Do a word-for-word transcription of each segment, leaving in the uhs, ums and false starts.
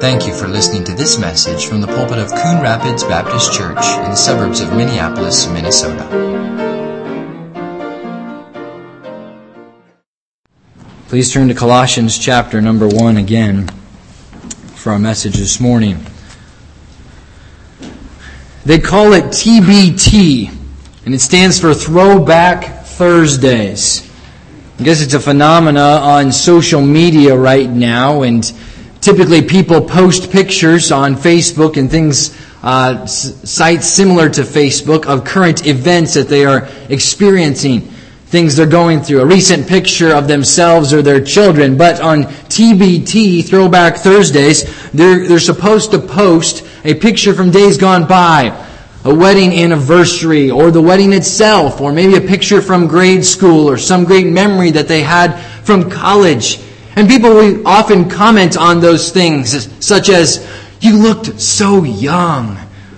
Thank you for listening to this message from the pulpit of Coon Rapids Baptist Church in the suburbs of Minneapolis, Minnesota. Please turn to Colossians chapter number one again for our message this morning. They call it T B T, and it stands for Throwback Thursdays. I guess it's a phenomena on social media right now, and typically people post pictures on Facebook and things, uh, sites similar to Facebook of current events that they are experiencing, things they're going through. A recent picture of themselves or their children. But on T B T, Throwback Thursdays, they're, they're supposed to post a picture from days gone by, a wedding anniversary, or the wedding itself, or maybe a picture from grade school, or some great memory that they had from college. And people will often comment on those things, such as, "You looked so young,"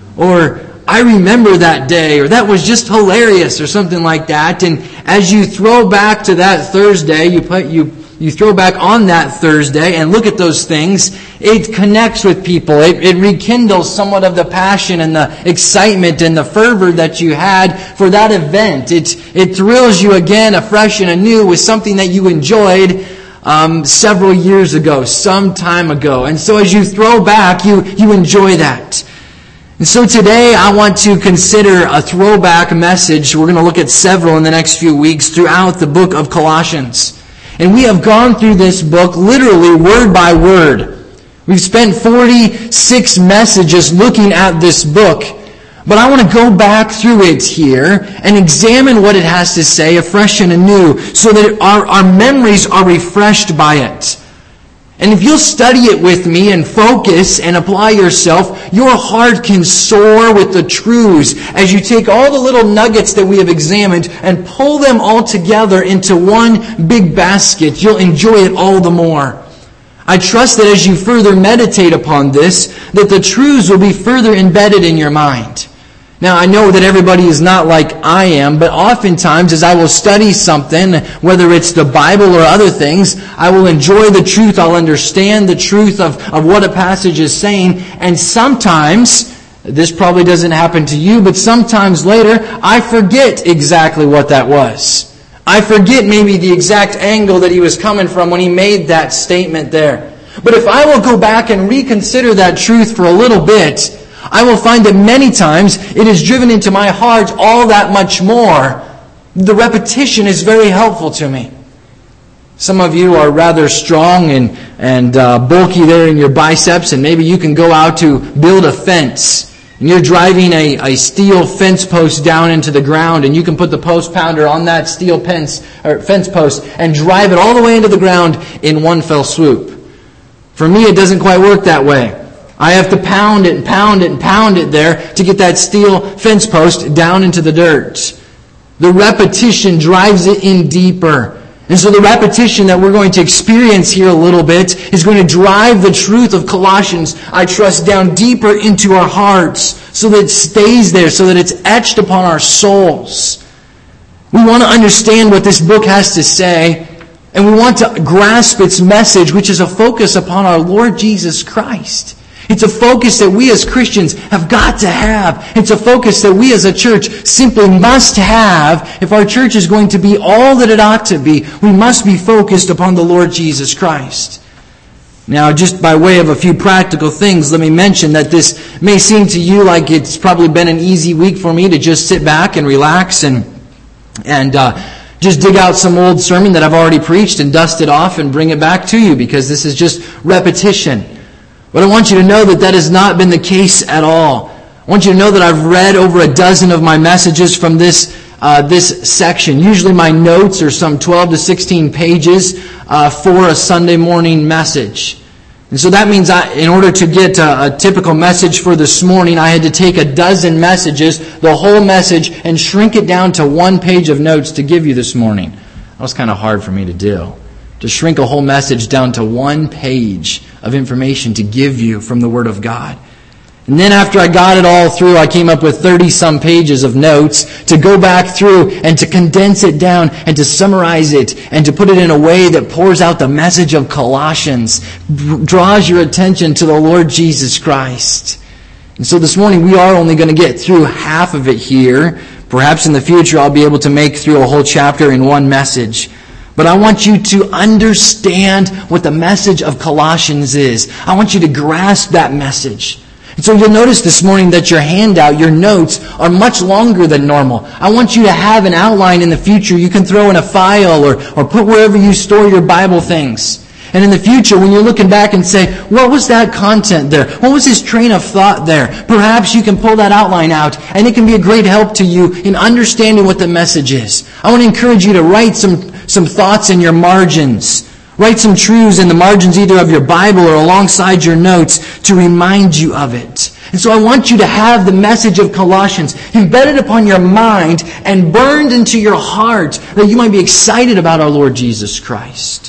or "I remember that day," or "That was just hilarious," or something like that. And as you throw back to that Thursday, you put you you throw back on that Thursday and look at those things, it connects with people. It, it rekindles somewhat of the passion and the excitement and the fervor that you had for that event. It it thrills you again, afresh and anew, with something that you enjoyed Um, several years ago, some time ago. And so as you throw back, you, you enjoy that. And so today I want to consider a throwback message. We're going to look at several in the next few weeks throughout the book of Colossians. And we have gone through this book literally word by word. We've spent forty-six messages looking at this book. But I want to go back through it here and examine what it has to say afresh and anew so that our, our memories are refreshed by it. And if you'll study it with me and focus and apply yourself, your heart can soar with the truths as you take all the little nuggets that we have examined and pull them all together into one big basket. You'll enjoy it all the more. I trust that as you further meditate upon this, that the truths will be further embedded in your mind. Now, I know that everybody is not like I am, but oftentimes as I will study something, whether it's the Bible or other things, I will enjoy the truth, I'll understand the truth of, of what a passage is saying, and sometimes, this probably doesn't happen to you, but sometimes later, I forget exactly what that was. I forget maybe the exact angle that he was coming from when he made that statement there. But if I will go back and reconsider that truth for a little bit, I will find that many times it is driven into my heart all that much more. The repetition is very helpful to me. Some of you are rather strong and, and uh, bulky there in your biceps, and maybe you can go out to build a fence. And you're driving a, a steel fence post down into the ground, and you can put the post pounder on that steel fence, or fence post and drive it all the way into the ground in one fell swoop. For me, it doesn't quite work that way. I have to pound it and pound it and pound it there to get that steel fence post down into the dirt. The repetition drives it in deeper. And so the repetition that we're going to experience here a little bit is going to drive the truth of Colossians, I trust, down deeper into our hearts so that it stays there, so that it's etched upon our souls. We want to understand what this book has to say, and we want to grasp its message, which is a focus upon our Lord Jesus Christ. It's a focus that we as Christians have got to have. It's a focus that we as a church simply must have. If our church is going to be all that it ought to be, we must be focused upon the Lord Jesus Christ. Now, just by way of a few practical things, let me mention that this may seem to you like it's probably been an easy week for me to just sit back and relax and and uh, just dig out some old sermon that I've already preached and dust it off and bring it back to you, because this is just repetition. But I want you to know that that has not been the case at all. I want you to know that I've read over a dozen of my messages from this uh, this section. Usually my notes are some twelve to sixteen pages uh, for a Sunday morning message. And so that means I, in order to get a, a typical message for this morning, I had to take a dozen messages, the whole message, and shrink it down to one page of notes to give you this morning. That was kind of hard for me to do. To shrink a whole message down to one page of information to give you from the Word of God. And then after I got it all through, I came up with thirty-some pages of notes to go back through and to condense it down and to summarize it and to put it in a way that pours out the message of Colossians, draws your attention to the Lord Jesus Christ. And so this morning we are only going to get through half of it here. Perhaps in the future I'll be able to make through a whole chapter in one message. But I want you to understand what the message of Colossians is. I want you to grasp that message. And so you'll notice this morning that your handout, your notes, are much longer than normal. I want you to have an outline in the future you can throw in a file or, or put wherever you store your Bible things. And in the future, when you're looking back and say, what was that content there? What was his train of thought there? Perhaps you can pull that outline out, and it can be a great help to you in understanding what the message is. I want to encourage you to write some, some thoughts in your margins. Write some truths in the margins either of your Bible or alongside your notes to remind you of it. And so I want you to have the message of Colossians embedded upon your mind and burned into your heart that you might be excited about our Lord Jesus Christ.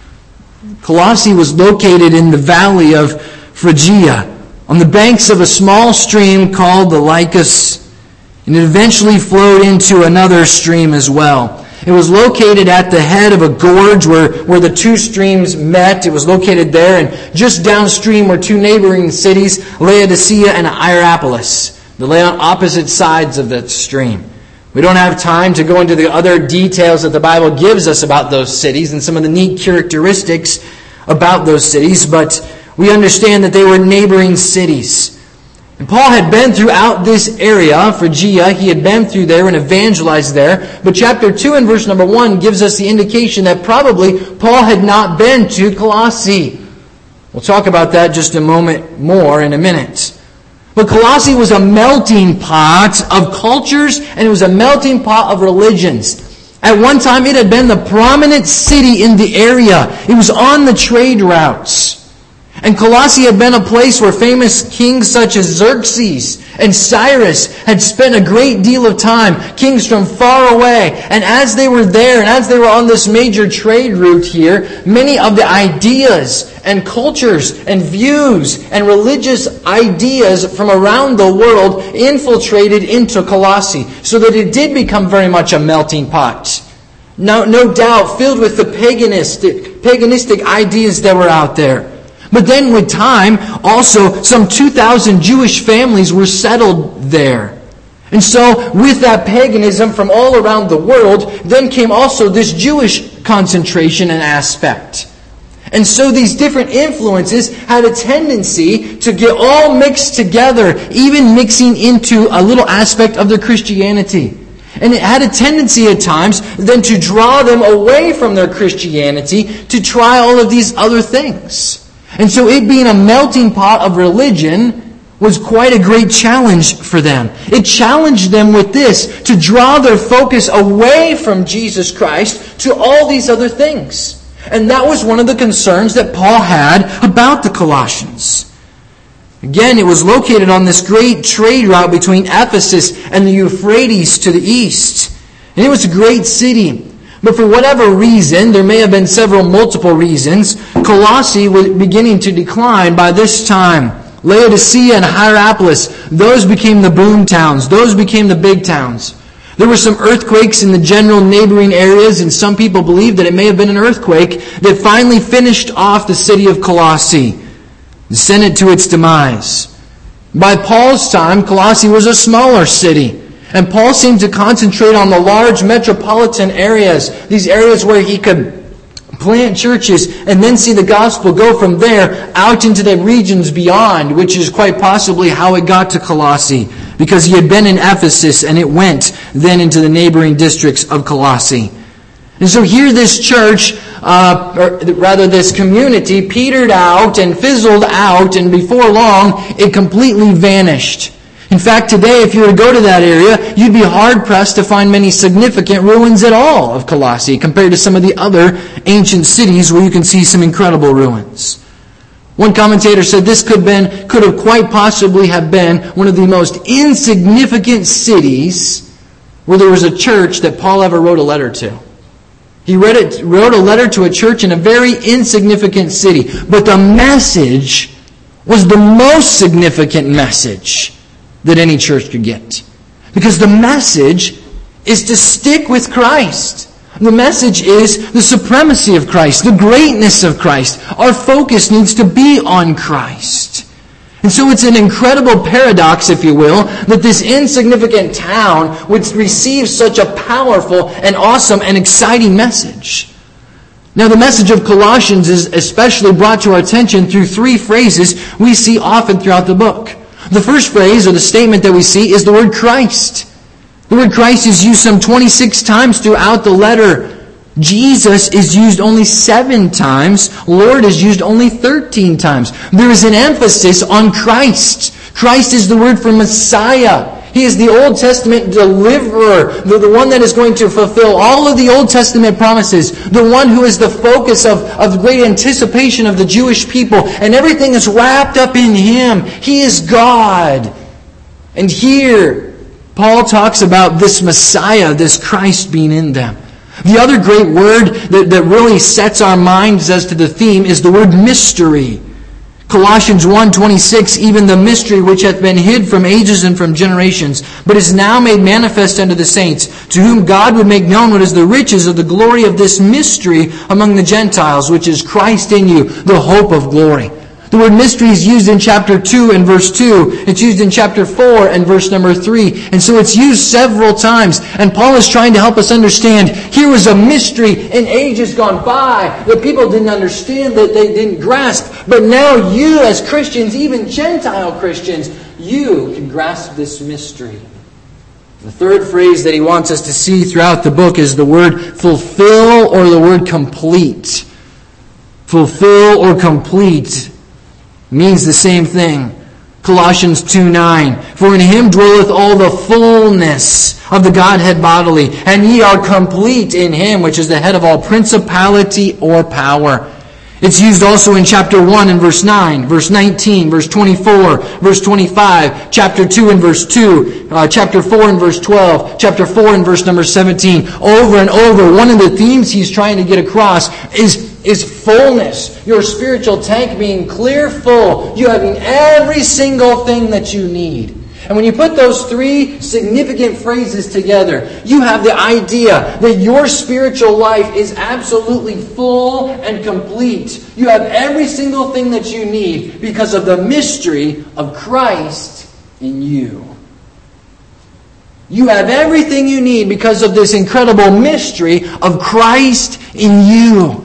Colossae was located in the valley of Phrygia on the banks of a small stream called the Lycus, and it eventually flowed into another stream as well. It was located at the head of a gorge where, where the two streams met. It was located there, and just downstream were two neighboring cities, Laodicea and Hierapolis. They lay on opposite sides of that stream. We don't have time to go into the other details that the Bible gives us about those cities and some of the neat characteristics about those cities, but we understand that they were neighboring cities. And Paul had been throughout this area, Phrygia. He had been through there and evangelized there. But chapter two and verse number one gives us the indication that probably Paul had not been to Colossae. We'll talk about that just a moment more in a minute. But Colossae was a melting pot of cultures, and it was a melting pot of religions. At one time, it had been the prominent city in the area. It was on the trade routes. And Colossae had been a place where famous kings such as Xerxes and Cyrus had spent a great deal of time, kings from far away. And as they were there, and as they were on this major trade route here, many of the ideas and cultures and views and religious ideas from around the world infiltrated into Colossae, so that it did become very much a melting pot. No, no doubt filled with the paganistic, paganistic ideas that were out there. But then with time, also some two thousand Jewish families were settled there. And so with that paganism from all around the world, then came also this Jewish concentration and aspect. And so these different influences had a tendency to get all mixed together, even mixing into a little aspect of their Christianity. And it had a tendency at times then to draw them away from their Christianity to try all of these other things. And so it being a melting pot of religion was quite a great challenge for them. It challenged them with this, to draw their focus away from Jesus Christ to all these other things. And that was one of the concerns that Paul had about the Colossians. Again, it was located on this great trade route between Ephesus and the Euphrates to the east. And it was a great city. But for whatever reason, there may have been several multiple reasons, Colossae was beginning to decline by this time. Laodicea and Hierapolis, those became the boom towns. Those became the big towns. There were some earthquakes in the general neighboring areas, and some people believe that it may have been an earthquake that finally finished off the city of Colossae and sent it to its demise. By Paul's time, Colossae was a smaller city. And Paul seemed to concentrate on the large metropolitan areas, these areas where he could plant churches and then see the gospel go from there out into the regions beyond, which is quite possibly how it got to Colossae, because he had been in Ephesus and it went then into the neighboring districts of Colossae. And so here this church, uh, or rather this community, petered out and fizzled out, and before long it completely vanished. In fact, today, if you were to go to that area, you'd be hard-pressed to find many significant ruins at all of Colossae compared to some of the other ancient cities where you can see some incredible ruins. One commentator said this could have been, could have quite possibly have been one of the most insignificant cities where there was a church that Paul ever wrote a letter to. He read it, wrote a letter to a church in a very insignificant city, but the message was the most significant message that any church could get. Because the message is to stick with Christ. The message is the supremacy of Christ, the greatness of Christ. Our focus needs to be on Christ. And so it's an incredible paradox, if you will, that this insignificant town would receive such a powerful and awesome and exciting message. Now, the message of Colossians is especially brought to our attention through three phrases we see often throughout the book. The first phrase, or the statement that we see, is the word Christ. The word Christ is used some twenty-six times throughout the letter. Jesus is used only seven times. Lord is used only thirteen times. There is an emphasis on Christ. Christ is the word for Messiah. He is the Old Testament deliverer, the, the one that is going to fulfill all of the Old Testament promises, the one who is the focus of, of great anticipation of the Jewish people, and everything is wrapped up in Him. He is God. And here, Paul talks about this Messiah, this Christ being in them. The other great word that, that really sets our minds as to the theme is the word mystery. Colossians one twenty-six, even the mystery which hath been hid from ages and from generations, but is now made manifest unto the saints, to whom God would make known what is the riches of the glory of this mystery among the Gentiles, which is Christ in you, the hope of glory. The word mystery is used in chapter two and verse two. It's used in chapter four and verse number three. And so it's used several times. And Paul is trying to help us understand, here was a mystery in ages gone by that people didn't understand, that they didn't grasp. But now you as Christians, even Gentile Christians, you can grasp this mystery. The third phrase that he wants us to see throughout the book is the word fulfill or the word complete. Fulfill or complete means the same thing. Colossians two nine. For in Him dwelleth all the fullness of the Godhead bodily, and ye are complete in Him, which is the head of all principality or power. It's used also in chapter one and verse nine, verse nineteen, verse twenty-four, verse twenty-five, chapter two and verse two, uh, chapter four and verse twelve, chapter four and verse number seventeen. Over and over, one of the themes he's trying to get across is is fullness. Your spiritual tank being clear full. You having every single thing that you need. And when you put those three significant phrases together, you have the idea that your spiritual life is absolutely full and complete. You have every single thing that you need because of the mystery of Christ in you. You have everything you need because of this incredible mystery of Christ in you.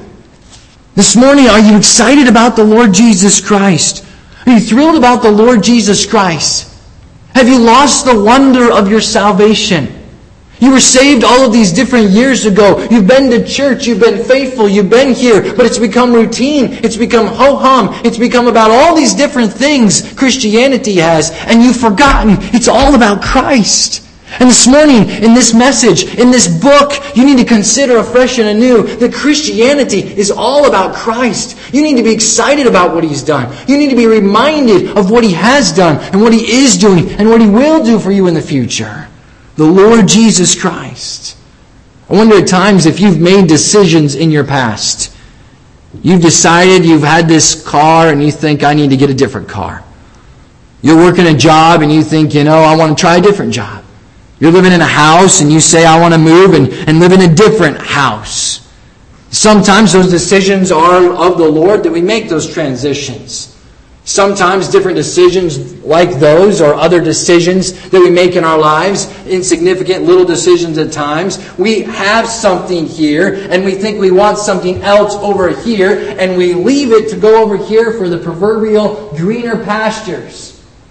This morning, are you excited about the Lord Jesus Christ? Are you thrilled about the Lord Jesus Christ? Have you lost the wonder of your salvation? You were saved all of these different years ago. You've been to church. You've been faithful. You've been here. But it's become routine. It's become ho-hum. It's become about all these different things Christianity has. And you've forgotten it's all about Christ. And this morning, in this message, in this book, you need to consider afresh and anew that Christianity is all about Christ. You need to be excited about what He's done. You need to be reminded of what He has done and what He is doing and what He will do for you in the future. The Lord Jesus Christ. I wonder at times if you've made decisions in your past. You've decided you've had this car and you think, I need to get a different car. You're working a job and you think, you know, I want to try a different job. You're living in a house and you say, I want to move and, and live in a different house. Sometimes those decisions are of the Lord that we make those transitions. Sometimes different decisions like those or other decisions that we make in our lives, insignificant little decisions at times. We have something here and we think we want something else over here and we leave it to go over here for the proverbial greener pastures.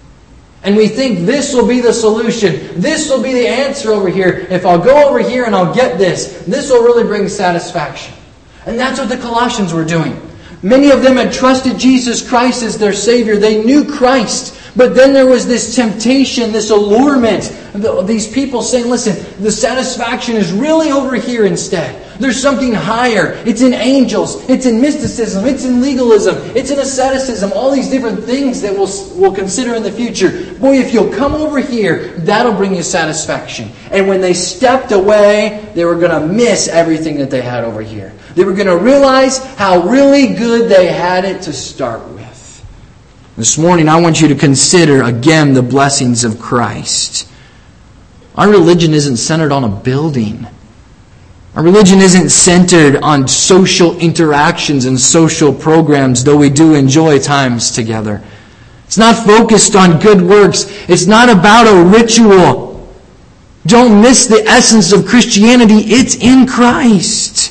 And we think this will be the solution. This will be the answer over here. If I'll go over here and I'll get this, this will really bring satisfaction. And that's what the Colossians were doing. Many of them had trusted Jesus Christ as their Savior. They knew Christ. But then there was this temptation, this allurement. These people saying, listen, the satisfaction is really over here instead. There's something higher. It's in angels. It's in mysticism. It's in legalism. It's in asceticism. All these different things that we'll, we'll consider in the future. Boy, if you'll come over here, that'll bring you satisfaction. And when they stepped away, they were going to miss everything that they had over here. They were going to realize how really good they had it to start with. This morning, I want you to consider again the blessings of Christ. Our religion isn't centered on a building. Our religion isn't centered on social interactions and social programs, though we do enjoy times together. It's not focused on good works. It's not about a ritual. Don't miss the essence of Christianity. It's in Christ.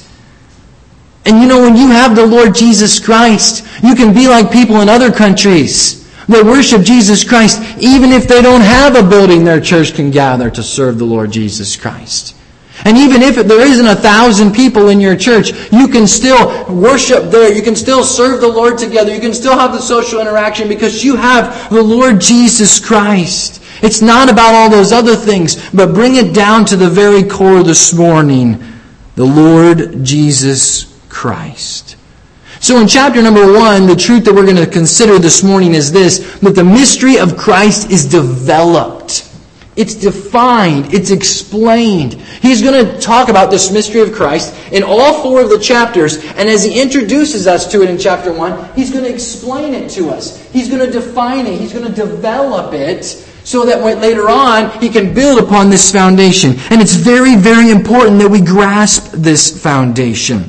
And you know, when you have the Lord Jesus Christ, you can be like people in other countries that worship Jesus Christ, even if they don't have a building their church can gather to serve the Lord Jesus Christ. And even if there isn't a thousand people in your church, you can still worship there. You can still serve the Lord together. You can still have the social interaction because you have the Lord Jesus Christ. It's not about all those other things, but bring it down to the very core this morning. The Lord Jesus Christ. So in chapter number one, the truth that we're going to consider this morning is this, that the mystery of Christ is developed. It's defined. It's explained. He's going to talk about this mystery of Christ in all four of the chapters. And as he introduces us to it in chapter one, he's going to explain it to us. He's going to define it. He's going to develop it so that later on he can build upon this foundation. And it's very, very important that we grasp this foundation.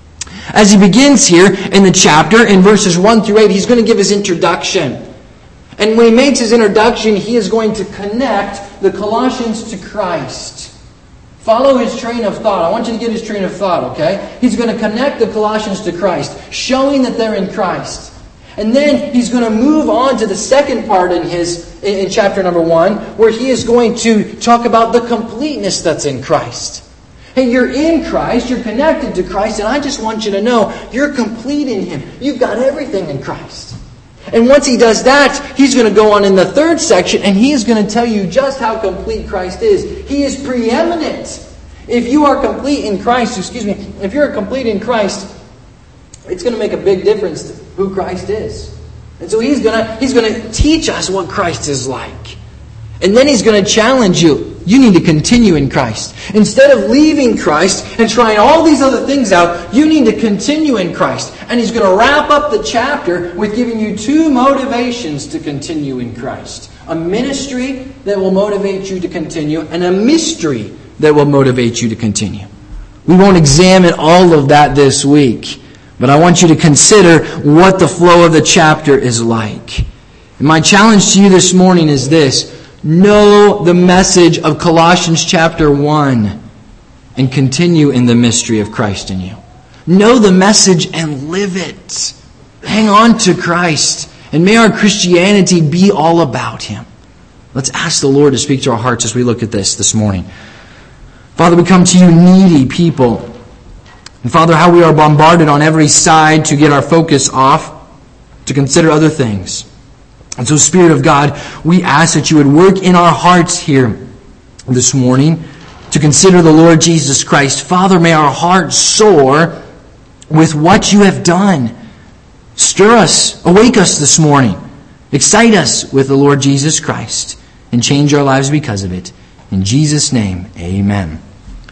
As he begins here in the chapter, in verses one through eight, he's going to give his introduction. And when he makes his introduction, he is going to connect the Colossians to Christ. Follow his train of thought. I want you to get his train of thought, okay? He's going to connect the Colossians to Christ, showing that they're in Christ. And then he's going to move on to the second part in his in chapter number one, where he is going to talk about the completeness that's in Christ. Hey, you're in Christ, you're connected to Christ, and I just want you to know you're complete in Him. You've got everything in Christ. And once he does that, he's going to go on in the third section, and he is going to tell you just how complete Christ is. He is preeminent. If you are complete in Christ, excuse me, if you're complete in Christ, it's going to make a big difference to who Christ is. And so he's going to, he's going to teach us what Christ is like. And then he's going to challenge you. You need to continue in Christ. Instead of leaving Christ and trying all these other things out, you need to continue in Christ. And he's going to wrap up the chapter with giving you two motivations to continue in Christ. A ministry that will motivate you to continue, and a mystery that will motivate you to continue. We won't examine all of that this week, but I want you to consider what the flow of the chapter is like. And my challenge to you this morning is this. Know the message of Colossians chapter one and continue in the mystery of Christ in you. Know the message and live it. Hang on to Christ. And may our Christianity be all about Him. Let's ask the Lord to speak to our hearts as we look at this this morning. Father, we come to you needy people. And Father, how we are bombarded on every side to get our focus off, to consider other things. And so, Spirit of God, we ask that you would work in our hearts here this morning to consider the Lord Jesus Christ. Father, may our hearts soar with what you have done. Stir us, awake us this morning. Excite us with the Lord Jesus Christ and change our lives because of it. In Jesus' name, amen.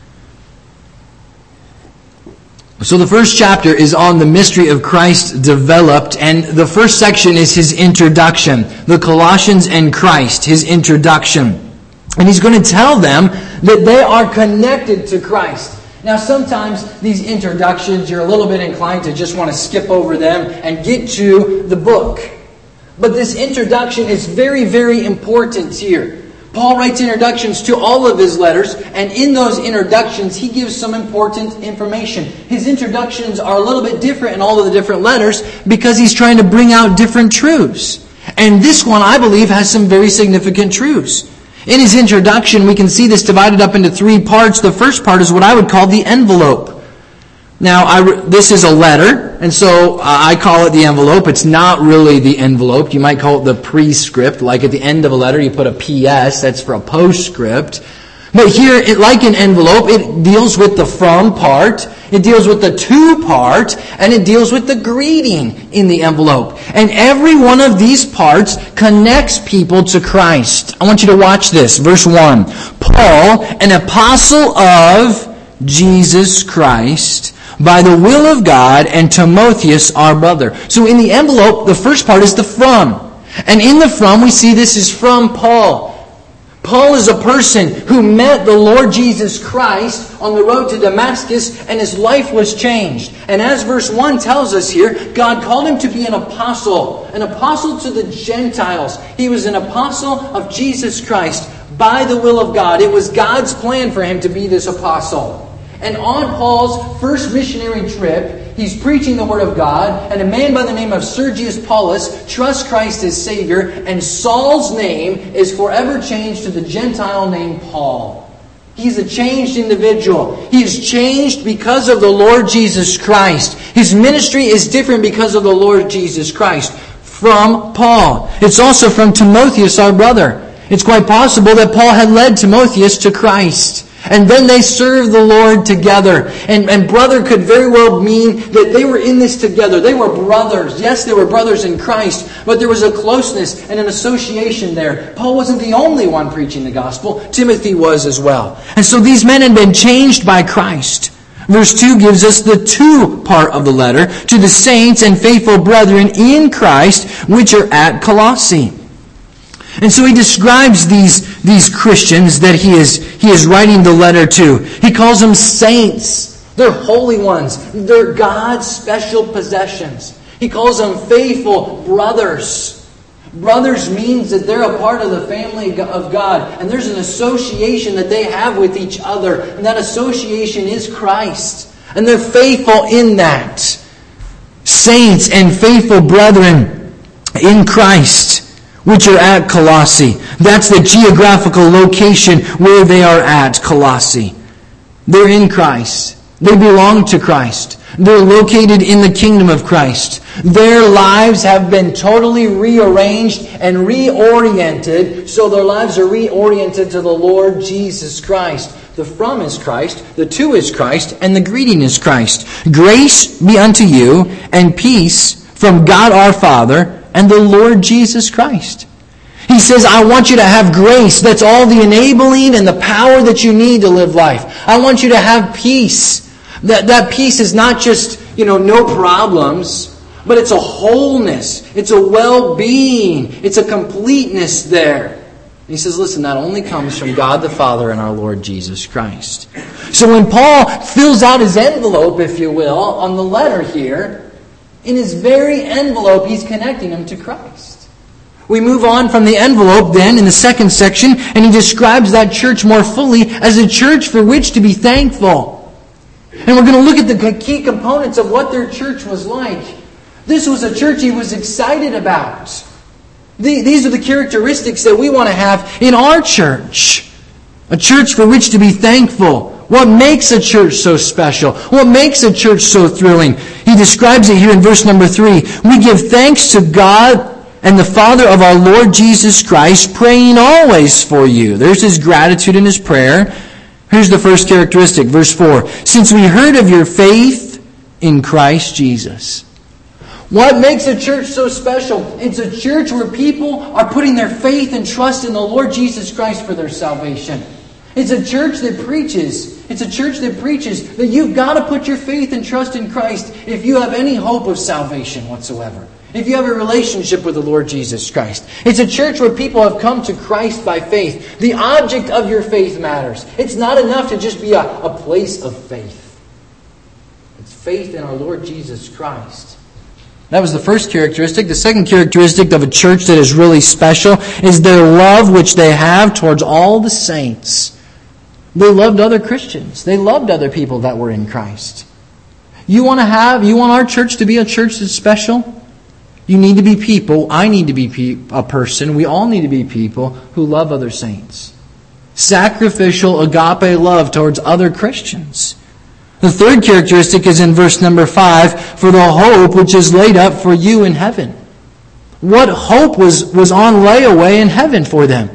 So the first chapter is on the mystery of Christ developed, and the first section is his introduction. The Colossians and Christ, his introduction. And he's going to tell them that they are connected to Christ. Now sometimes these introductions, you're a little bit inclined to just want to skip over them and get to the book. But this introduction is very, very important here. Paul writes introductions to all of his letters, and in those introductions, he gives some important information. His introductions are a little bit different in all of the different letters because he's trying to bring out different truths. And this one, I believe, has some very significant truths. In his introduction, we can see this divided up into three parts. The first part is what I would call the envelope. Now, I, this is a letter, and so uh, I call it the envelope. It's not really the envelope. You might call it the prescript. Like at the end of a letter, you put a P S. That's for a postscript. But here, it, like an envelope, it deals with the from part, it deals with the to part, and it deals with the greeting in the envelope. And every one of these parts connects people to Christ. I want you to watch this. Verse one. Paul, an apostle of Jesus Christ, by the will of God, and Timotheus, our brother. So in the envelope, the first part is the from. And in the from, we see this is from Paul. Paul is a person who met the Lord Jesus Christ on the road to Damascus, and his life was changed. And as verse one tells us here, God called him to be an apostle, an apostle to the Gentiles. He was an apostle of Jesus Christ by the will of God. It was God's plan for him to be this apostle. And on Paul's first missionary trip, he's preaching the Word of God, and a man by the name of Sergius Paulus trusts Christ as Savior, and Saul's name is forever changed to the Gentile name Paul. He's a changed individual. He is changed because of the Lord Jesus Christ. His ministry is different because of the Lord Jesus Christ. From Paul. It's also from Timotheus, our brother. It's quite possible that Paul had led Timotheus to Christ. And then they served the Lord together. And, and brother could very well mean that they were in this together. They were brothers. Yes, they were brothers in Christ. But there was a closeness and an association there. Paul wasn't the only one preaching the gospel. Timothy was as well. And so these men had been changed by Christ. Verse two gives us the to part of the letter. To the saints and faithful brethren in Christ, which are at Colossae. And so he describes these, these Christians that he is, he is writing the letter to. He calls them saints. They're holy ones. They're God's special possessions. He calls them faithful brothers. Brothers means that they're a part of the family of God. And there's an association that they have with each other. And that association is Christ. And they're faithful in that. Saints and faithful brethren in Christ, which are at Colossae. That's the geographical location where they are at, Colossae. They're in Christ. They belong to Christ. They're located in the kingdom of Christ. Their lives have been totally rearranged and reoriented, so their lives are reoriented to the Lord Jesus Christ. The from is Christ, the to is Christ, and the greeting is Christ. Grace be unto you, and peace from God our Father and the Lord Jesus Christ. He says, I want you to have grace. That's all the enabling and the power that you need to live life. I want you to have peace. That, that peace is not just, you know, no problems, but it's a wholeness. It's a well-being. It's a completeness there. And he says, listen, that only comes from God the Father and our Lord Jesus Christ. So when Paul fills out his envelope, if you will, on the letter here, in his very envelope, he's connecting them to Christ. We move on from the envelope then in the second section, and he describes that church more fully as a church for which to be thankful. And we're going to look at the key components of what their church was like. This was a church he was excited about. These are the characteristics that we want to have in our church. A church for which to be thankful. What makes a church so special? What makes a church so thrilling? He describes it here in verse number three. We give thanks to God and the Father of our Lord Jesus Christ, praying always for you. There's his gratitude in his prayer. Here's the first characteristic, verse four. Since we heard of your faith in Christ Jesus. What makes a church so special? It's a church where people are putting their faith and trust in the Lord Jesus Christ for their salvation. It's a church that preaches. It's a church that preaches that you've got to put your faith and trust in Christ if you have any hope of salvation whatsoever. If you have a relationship with the Lord Jesus Christ. It's a church where people have come to Christ by faith. The object of your faith matters. It's not enough to just be a, a place of faith. It's faith in our Lord Jesus Christ. That was the first characteristic. The second characteristic of a church that is really special is their love which they have towards all the saints. They loved other Christians. They loved other people that were in Christ. You want to have, you want our church to be a church that's special? You need to be people. I need to be a person. We all need to be people who love other saints. Sacrificial agape love towards other Christians. The third characteristic is in verse number five, for the hope which is laid up for you in heaven. What hope was, was on layaway in heaven for them?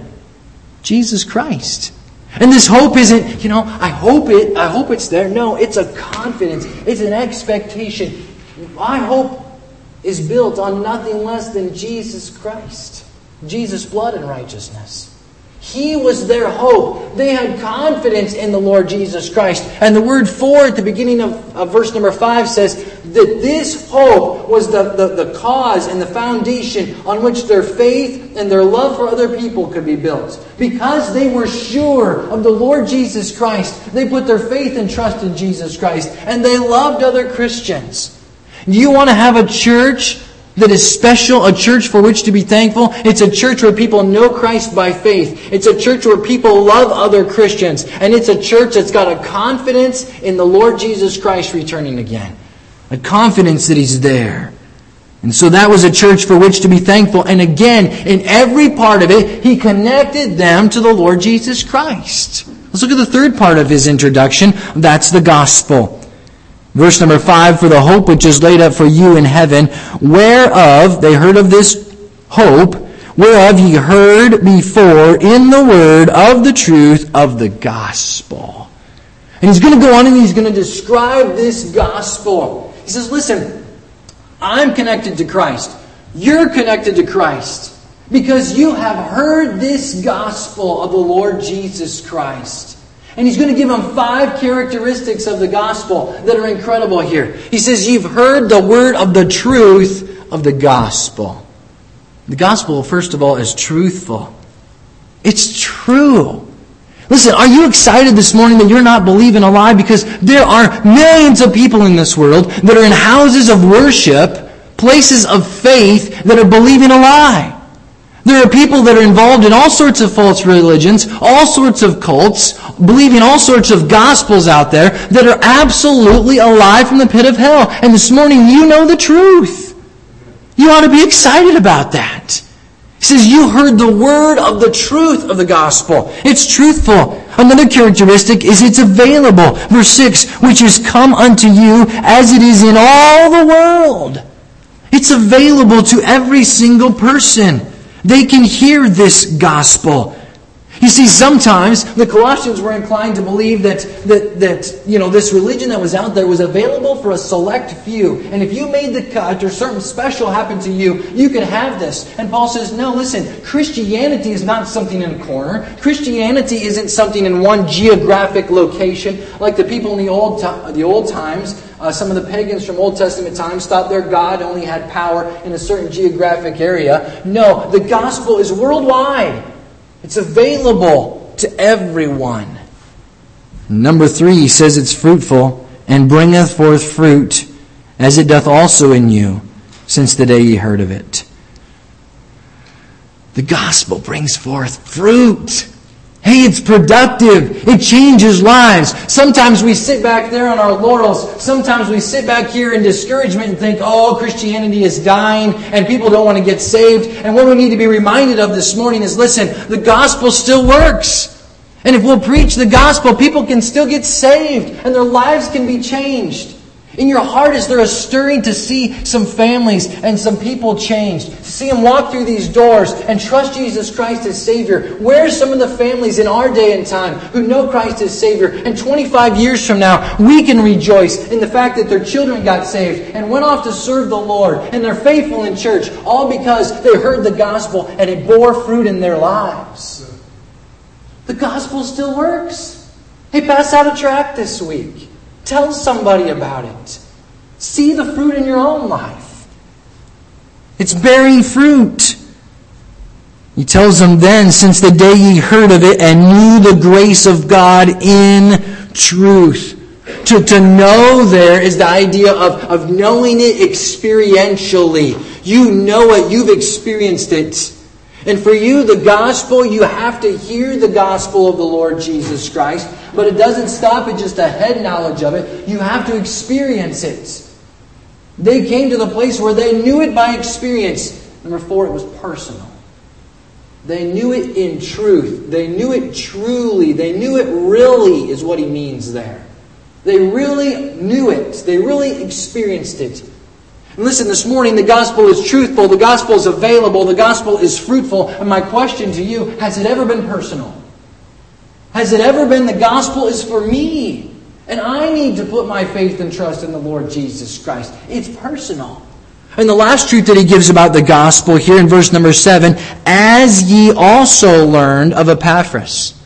Jesus Christ. And this hope isn't, you know, I hope it, I hope it's there. No, it's a confidence. It's an expectation. My hope is built on nothing less than Jesus Christ. Jesus' blood and righteousness. He was their hope. They had confidence in the Lord Jesus Christ. And the word for at the beginning of, of verse number five says, that this hope was the, the, the cause and the foundation on which their faith and their love for other people could be built. Because they were sure of the Lord Jesus Christ, they put their faith and trust in Jesus Christ, and they loved other Christians. Do you want to have a church that is special, a church for which to be thankful? It's a church where people know Christ by faith. It's a church where people love other Christians. And it's a church that's got a confidence in the Lord Jesus Christ returning again. A confidence that He's there. And so that was a church for which to be thankful. And again, in every part of it, He connected them to the Lord Jesus Christ. Let's look at the third part of His introduction. That's the gospel. Verse number five, for the hope which is laid up for you in heaven, whereof, they heard of this hope, whereof ye heard before in the word of the truth of the gospel. And he's going to go on and he's going to describe this gospel. He says, listen, I'm connected to Christ. You're connected to Christ because you have heard this gospel of the Lord Jesus Christ. And he's going to give them five characteristics of the gospel that are incredible here. He says, you've heard the word of the truth of the gospel. The gospel, first of all, is truthful. It's true. Listen, are you excited this morning that you're not believing a lie? Because there are millions of people in this world that are in houses of worship, places of faith, that are believing a lie. There are people that are involved in all sorts of false religions, all sorts of cults, believing all sorts of gospels out there that are absolutely a lie from the pit of hell. And this morning you know the truth. You ought to be excited about that. He says, you heard the word of the truth of the gospel. It's truthful. Another characteristic is it's available. Verse six, which is come unto you as it is in all the world. It's available to every single person. They can hear this gospel. You see, sometimes the Colossians were inclined to believe that, that, that you know, this religion that was out there was available for a select few. And if you made the cut or something special happened to you, you could have this. And Paul says, no, listen, Christianity is not something in a corner. Christianity isn't something in one geographic location like the people in the old, to- the old times. Uh, some of the pagans from Old Testament times thought their God only had power in a certain geographic area. No, the gospel is worldwide. It's available to everyone. Number three, he says it's fruitful and bringeth forth fruit, as it doth also in you, since the day ye heard of it. The gospel brings forth fruit. Hey, it's productive. It changes lives. Sometimes we sit back there on our laurels. Sometimes we sit back here in discouragement and think, oh, Christianity is dying and people don't want to get saved. And what we need to be reminded of this morning is, listen, the gospel still works. And if we'll preach the gospel, people can still get saved and their lives can be changed. In your heart, is there a stirring to see some families and some people changed? To see them walk through these doors and trust Jesus Christ as Savior? Where are some of the families in our day and time who know Christ as Savior? And twenty-five years from now, we can rejoice in the fact that their children got saved and went off to serve the Lord. And they're faithful in church, all because they heard the gospel and it bore fruit in their lives. The gospel still works. Hey, pass out a tract this week. Tell somebody about it. See the fruit in your own life. It's bearing fruit. He tells them then, since the day ye heard of it and knew the grace of God in truth. To, to know there is the idea of, of knowing it experientially. You know it. You've experienced it. And for you, the gospel, you have to hear the gospel of the Lord Jesus Christ. But it doesn't stop at just a head knowledge of it. You have to experience it. They came to the place where they knew it by experience. Number four, it was personal. They knew it in truth. They knew it truly. They knew it really is what he means there. They really knew it. They really experienced it. And listen, this morning the gospel is truthful. The gospel is available. The gospel is fruitful. And my question to you, has it ever been personal? Has it ever been the gospel is for me? And I need to put my faith and trust in the Lord Jesus Christ. It's personal. And the last truth that he gives about the gospel here in verse number seven, as ye also learned of Epaphras.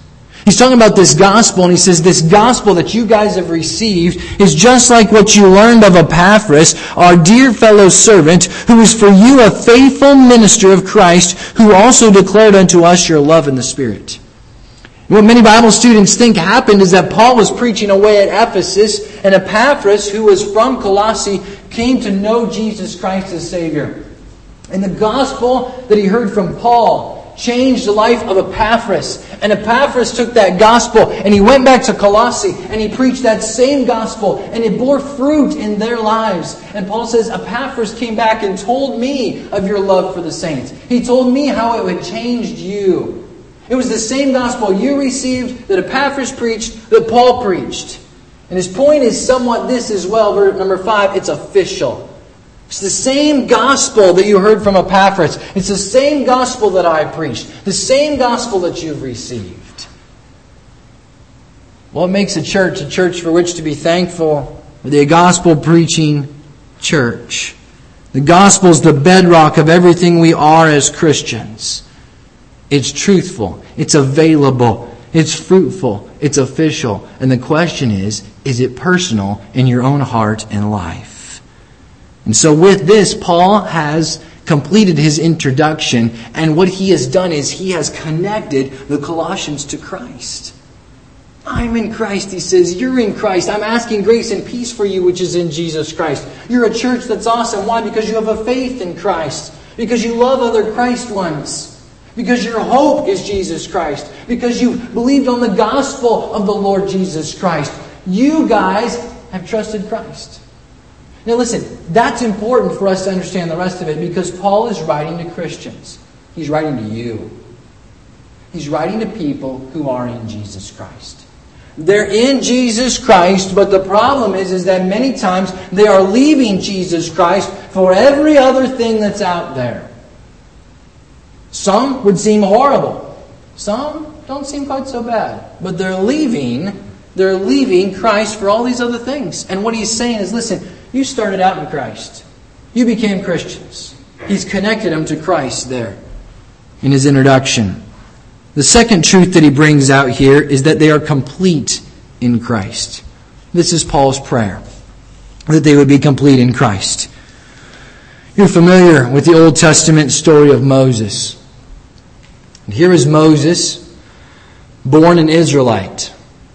He's talking about this gospel, and he says, this gospel that you guys have received is just like what you learned of Epaphras, our dear fellow servant, who is for you a faithful minister of Christ, who also declared unto us your love in the Spirit. What many Bible students think happened is that Paul was preaching away at Ephesus, and Epaphras, who was from Colossae, came to know Jesus Christ as Savior. And the gospel that he heard from Paul changed the life of Epaphras. And Epaphras took that gospel and he went back to Colossae and he preached that same gospel and it bore fruit in their lives. And Paul says, Epaphras came back and told me of your love for the saints. He told me how it had changed you. It was the same gospel you received that Epaphras preached, that Paul preached. And his point is somewhat this as well. Verse number five, it's official. It's the same gospel that you heard from Epaphras. It's the same gospel that I preached. The same gospel that you've received. What makes a church a church for which to be thankful? The gospel preaching church. The gospel is the bedrock of everything we are as Christians. It's truthful. It's available. It's fruitful. It's official. And the question is, is it personal in your own heart and life? And so with this, Paul has completed his introduction, and what he has done is he has connected the Colossians to Christ. I'm in Christ, he says. You're in Christ. I'm asking grace and peace for you, which is in Jesus Christ. You're a church that's awesome. Why? Because you have a faith in Christ. Because you love other Christ ones. Because your hope is Jesus Christ. Because you believed on the gospel of the Lord Jesus Christ. You guys have trusted Christ. Now listen, that's important for us to understand the rest of it because Paul is writing to Christians. He's writing to you. He's writing to people who are in Jesus Christ. They're in Jesus Christ, but the problem is, is that many times they are leaving Jesus Christ for every other thing that's out there. Some would seem horrible. Some don't seem quite so bad. But they're leaving, they're leaving Christ for all these other things. And what he's saying is, listen, you started out in Christ. You became Christians. He's connected them to Christ there in his introduction. The second truth that he brings out here is that they are complete in Christ. This is Paul's prayer, that they would be complete in Christ. You're familiar with the Old Testament story of Moses. And here is Moses, born an Israelite.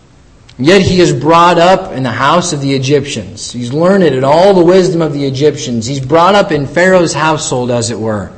Yet he is brought up in the house of the Egyptians. He's learned in all the wisdom of the Egyptians. He's brought up in Pharaoh's household, as it were.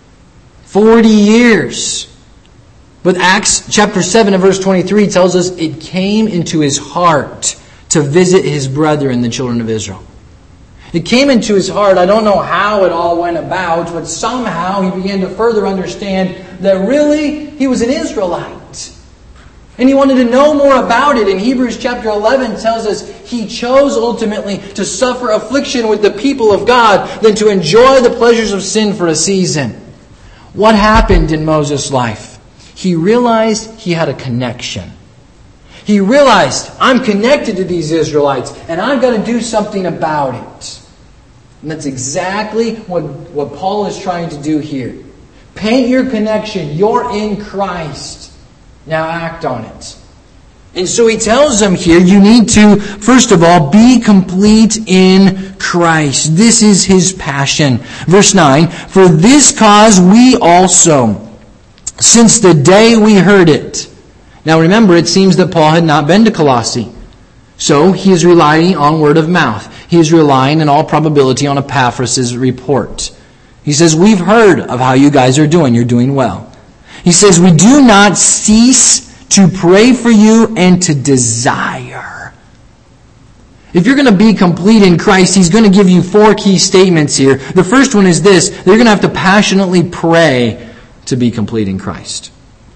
Forty years. But Acts chapter seven and verse twenty-three tells us it came into his heart to visit his brethren, the children of Israel. It came into his heart. I don't know how it all went about, but somehow he began to further understand that really he was an Israelite. And he wanted to know more about it. In Hebrews chapter eleven tells us he chose ultimately to suffer affliction with the people of God than to enjoy the pleasures of sin for a season. What happened in Moses' life? He realized he had a connection. He realized, I'm connected to these Israelites and I've got to do something about it. And that's exactly what, what Paul is trying to do here. Paint your connection. You're in Christ. Now act on it. And so he tells them here, you need to, first of all, be complete in Christ. This is his passion. Verse nine, for this cause we also, since the day we heard it. Now remember, it seems that Paul had not been to Colossae. So he is relying on word of mouth. He is relying in all probability on Epaphras' report. He says, we've heard of how you guys are doing. You're doing well. He says, we do not cease to pray for you and to desire. If you're going to be complete in Christ, he's going to give you four key statements here. The first one is this. You're going to have to passionately pray to be complete in Christ.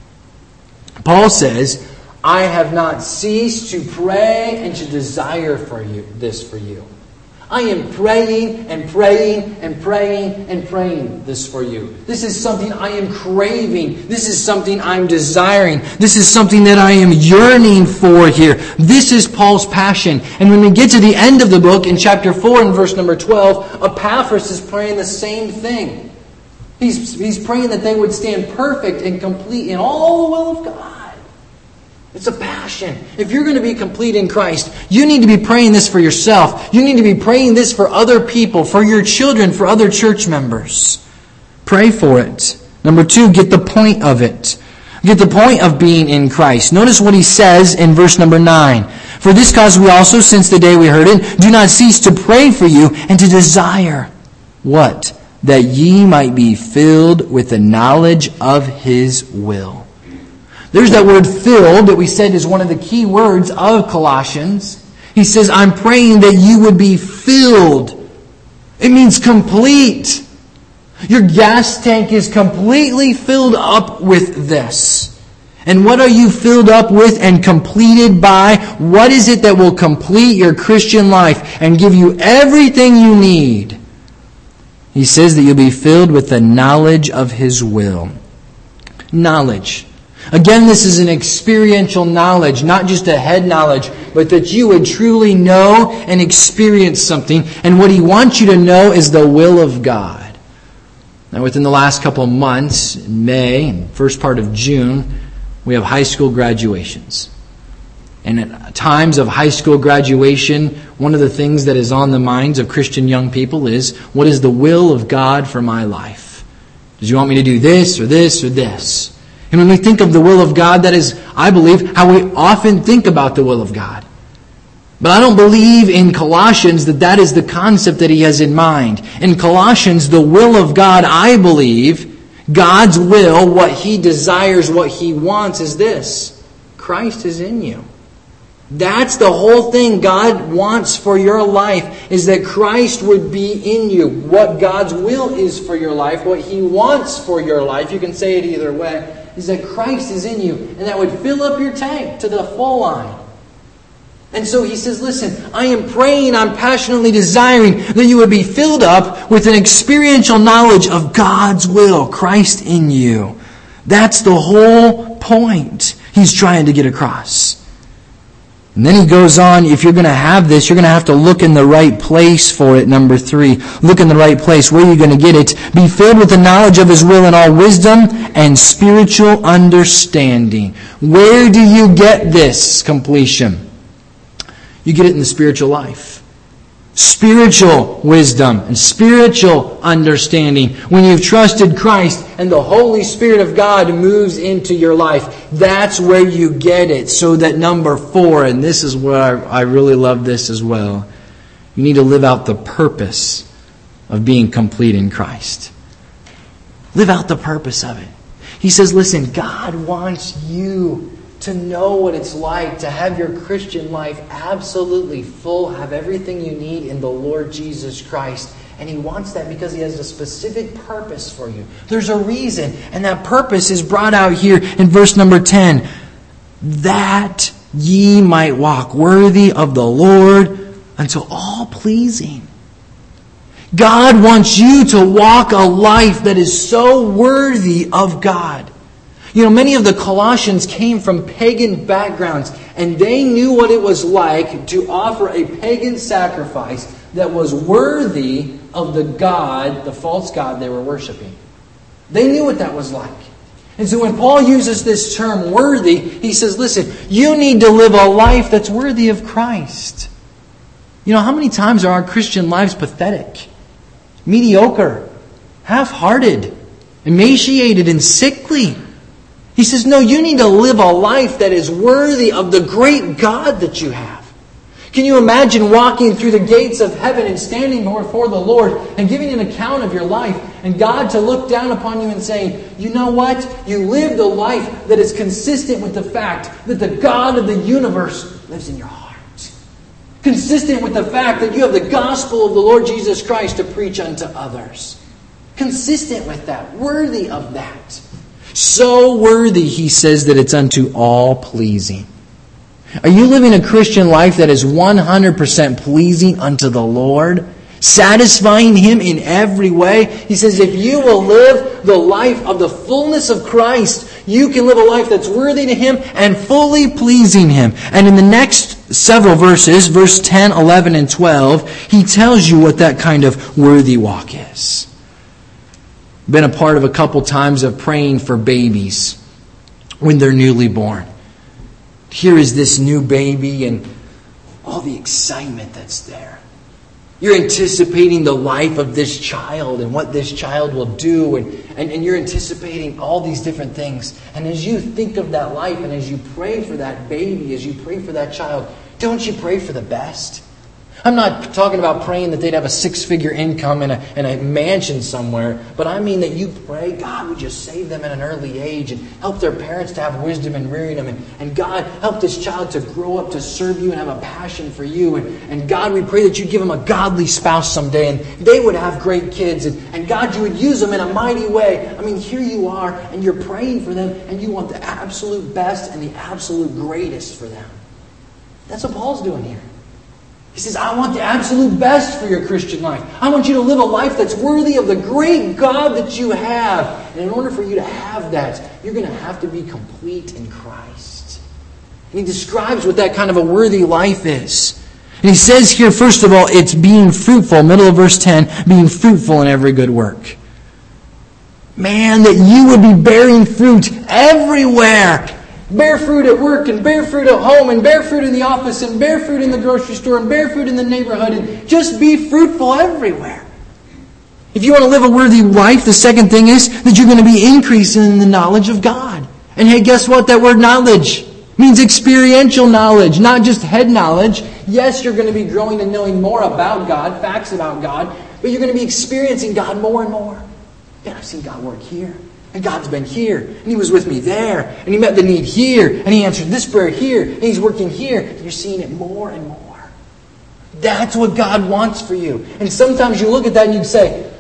Paul says, I have not ceased to pray and to desire for you this for you. I am praying and praying and praying and praying this for you. This is something I am craving. This is something I'm desiring. This is something that I am yearning for here. This is Paul's passion. And when we get to the end of the book, in chapter four and verse number twelve, Epaphras is praying the same thing. He's, he's praying that they would stand perfect and complete in all the will of God. It's a passion. If you're going to be complete in Christ, you need to be praying this for yourself. You need to be praying this for other people, for your children, for other church members. Pray for it. Number two, get the point of it. Get the point of being in Christ. Notice what he says in verse number nine. For this cause we also, since the day we heard it, do not cease to pray for you and to desire. What? That ye might be filled with the knowledge of His will. There's that word filled that we said is one of the key words of Colossians. He says, I'm praying that you would be filled. It means complete. Your gas tank is completely filled up with this. And what are you filled up with and completed by? What is it that will complete your Christian life and give you everything you need? He says that you'll be filled with the knowledge of His will. Knowledge. Again, this is an experiential knowledge, not just a head knowledge, but that you would truly know and experience something. And what He wants you to know is the will of God. Now, within the last couple of months, in May and first part of June, we have high school graduations. And at times of high school graduation, one of the things that is on the minds of Christian young people is, what is the will of God for my life? Does He want me to do this or this or this? And when we think of the will of God, that is, I believe, how we often think about the will of God. But I don't believe in Colossians that that is the concept that he has in mind. In Colossians, the will of God, I believe, God's will, what He desires, what He wants is this. Christ is in you. That's the whole thing God wants for your life, is that Christ would be in you. What God's will is for your life, what He wants for your life, you can say it either way, is that Christ is in you. And that would fill up your tank to the full line. And so he says, listen, I am praying, I'm passionately desiring that you would be filled up with an experiential knowledge of God's will, Christ in you. That's the whole point he's trying to get across. And then he goes on, if you're going to have this, you're going to have to look in the right place for it. Number three, look in the right place. Where are you going to get it? Be filled with the knowledge of His will in all wisdom and spiritual understanding. Where do you get this completion? You get it in the spiritual life. Spiritual wisdom and spiritual understanding. When you've trusted Christ and the Holy Spirit of God moves into your life, that's where you get it. So that number four, and this is where I, I really love this as well, you need to live out the purpose of being complete in Christ. Live out the purpose of it. He says, listen, God wants you to know what it's like to have your Christian life absolutely full, have everything you need in the Lord Jesus Christ. And He wants that because He has a specific purpose for you. There's a reason, and that purpose is brought out here in verse number ten. That ye might walk worthy of the Lord unto all pleasing. God wants you to walk a life that is so worthy of God. You know, many of the Colossians came from pagan backgrounds, and they knew what it was like to offer a pagan sacrifice that was worthy of the God, the false god they were worshiping. They knew what that was like. And so when Paul uses this term worthy, he says, listen, you need to live a life that's worthy of Christ. You know, how many times are our Christian lives pathetic, mediocre, half-hearted, emaciated, and sickly? He says, no, you need to live a life that is worthy of the great God that you have. Can you imagine walking through the gates of heaven and standing before the Lord and giving an account of your life, and God to look down upon you and saying, you know what? You lived a life that is consistent with the fact that the God of the universe lives in your heart. Consistent with the fact that you have the gospel of the Lord Jesus Christ to preach unto others. Consistent with that. Worthy of that. So worthy, he says, that it's unto all pleasing. Are you living a Christian life that is one hundred percent pleasing unto the Lord? Satisfying Him in every way? He says, if you will live the life of the fullness of Christ, you can live a life that's worthy to Him and fully pleasing Him. And in the next several verses, verse ten, eleven, and twelve, he tells you what that kind of worthy walk is. Been a part of a couple times of praying for babies when they're newly born. Here is this new baby and all the excitement that's there. You're anticipating the life of this child and what this child will do. And, and, and you're anticipating all these different things. And as you think of that life and as you pray for that baby, as you pray for that child, don't you pray for the best? I'm not talking about praying that they'd have a six-figure income and a, and a mansion somewhere. But I mean that you pray, God, would you save them at an early age and help their parents to have wisdom in rearing them. And, and God, help this child to grow up to serve you and have a passion for you. And, and God, we pray that you'd give them a godly spouse someday and they would have great kids. And, and God, you would use them in a mighty way. I mean, here you are and you're praying for them and you want the absolute best and the absolute greatest for them. That's what Paul's doing here. He says, I want the absolute best for your Christian life. I want you to live a life that's worthy of the great God that you have. And in order for you to have that, you're going to have to be complete in Christ. And he describes what that kind of a worthy life is. And he says here, first of all, it's being fruitful. Middle of verse ten, being fruitful in every good work. Man, that you would be bearing fruit everywhere. Bear fruit at work and bear fruit at home and bear fruit in the office and bear fruit in the grocery store and bear fruit in the neighborhood and just be fruitful everywhere. If you want to live a worthy life, the second thing is that you're going to be increasing in the knowledge of God. And hey, guess what? That word knowledge means experiential knowledge, not just head knowledge. Yes, you're going to be growing and knowing more about God, facts about God, but you're going to be experiencing God more and more. Man, I've seen God work here. And God's been here, and He was with me there, and He met the need here, and He answered this prayer here, and He's working here. And you're seeing it more and more. That's what God wants for you. And sometimes you look at that and you say,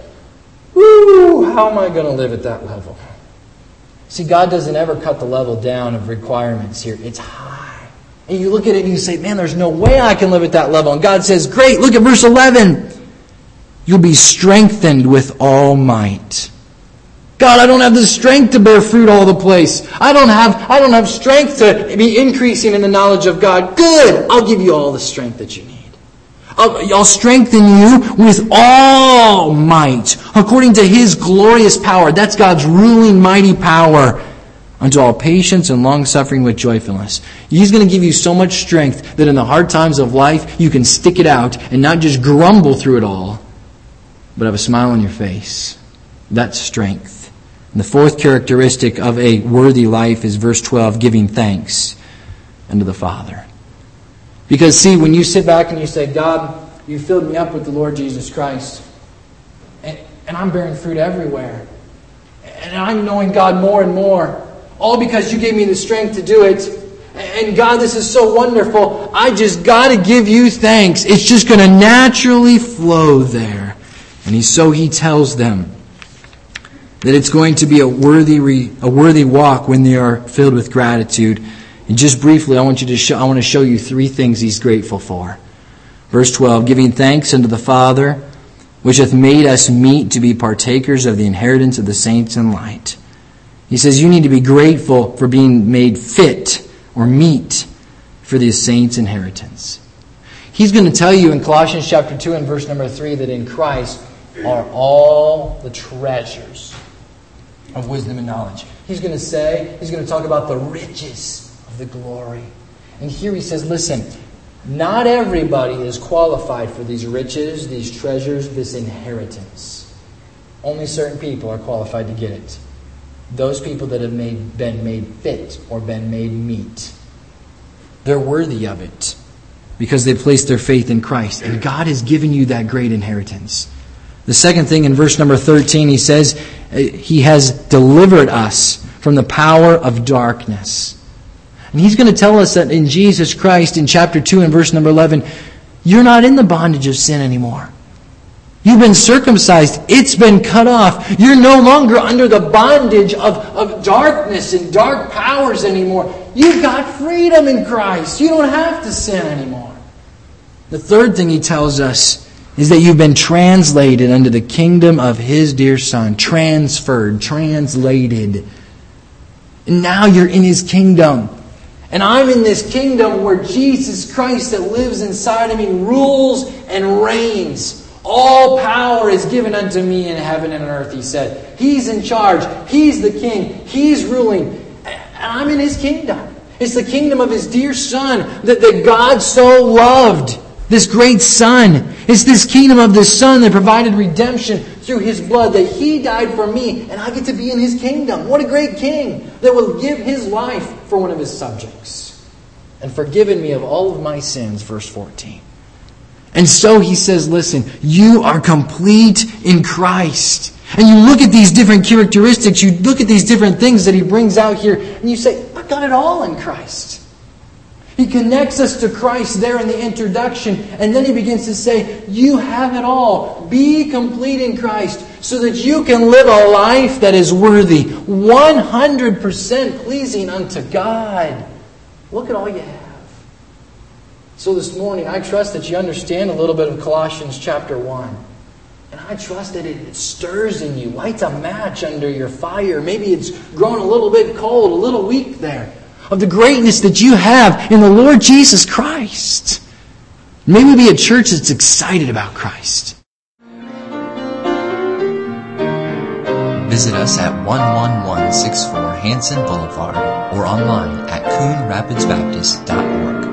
woo, how am I going to live at that level? See, God doesn't ever cut the level down of requirements here. It's high. And you look at it and you say, man, there's no way I can live at that level. And God says, great, look at verse eleven. You'll be strengthened with all might. God, I don't have the strength to bear fruit all the place. I don't have, I don't have strength to be increasing in the knowledge of God. Good. I'll give you all the strength that you need. I'll, I'll strengthen you with all might, according to His glorious power. That's God's ruling mighty power, unto all patience and long-suffering with joyfulness. He's going to give you so much strength that in the hard times of life, you can stick it out and not just grumble through it all, but have a smile on your face. That's strength. And the fourth characteristic of a worthy life is verse twelve, giving thanks unto the Father. Because see, when you sit back and you say, God, you filled me up with the Lord Jesus Christ, and, and I'm bearing fruit everywhere, and I'm knowing God more and more, all because you gave me the strength to do it, and God, this is so wonderful, I just got to give you thanks. It's just going to naturally flow there. And he, so he tells them that it's going to be a worthy re, a worthy walk when they are filled with gratitude. And just briefly, I want you to show, I want to show you three things he's grateful for. Verse twelve, giving thanks unto the Father, which hath made us meet to be partakers of the inheritance of the saints in light. He says you need to be grateful for being made fit or meet for the saints' inheritance. He's going to tell you in Colossians chapter two and verse number three that in Christ are all the treasures of wisdom and knowledge. He's going to say, he's going to talk about the riches of the glory. And here he says, listen, not everybody is qualified for these riches, these treasures, this inheritance. Only certain people are qualified to get it. Those people that have made, been made fit or been made meet. They're worthy of it because they placed their faith in Christ. And God has given you that great inheritance. The second thing in verse number thirteen, he says, He has delivered us from the power of darkness. And he's going to tell us that in Jesus Christ, in chapter two and verse number eleven, you're not in the bondage of sin anymore. You've been circumcised. It's been cut off. You're no longer under the bondage of, of darkness and dark powers anymore. You've got freedom in Christ. You don't have to sin anymore. The third thing he tells us is that you've been translated unto the kingdom of His dear Son. Transferred, translated. And now you're in His kingdom. And I'm in this kingdom where Jesus Christ that lives inside of me rules and reigns. All power is given unto me in heaven and on earth, he said. He's in charge. He's the king. He's ruling. And I'm in His kingdom. It's the kingdom of His dear Son that, that God so loved. This great Son. It's this kingdom of the Son that provided redemption through His blood, that He died for me, and I get to be in His kingdom. What a great King that will give His life for one of His subjects. And forgiven me of all of my sins, verse fourteen. And so He says, listen, you are complete in Christ. And you look at these different characteristics, you look at these different things that He brings out here, and you say, I've got it all in Christ. He connects us to Christ there in the introduction, and then He begins to say, you have it all. Be complete in Christ so that you can live a life that is worthy, one hundred percent pleasing unto God. Look at all you have. So this morning, I trust that you understand a little bit of Colossians chapter one. And I trust that it stirs in you, lights a match under your fire. Maybe it's grown a little bit cold, a little weak there, of the greatness that you have in the Lord Jesus Christ. May we be a church that's excited about Christ. Visit us at one one one six four Hanson Boulevard or online at coon rapids baptist dot org.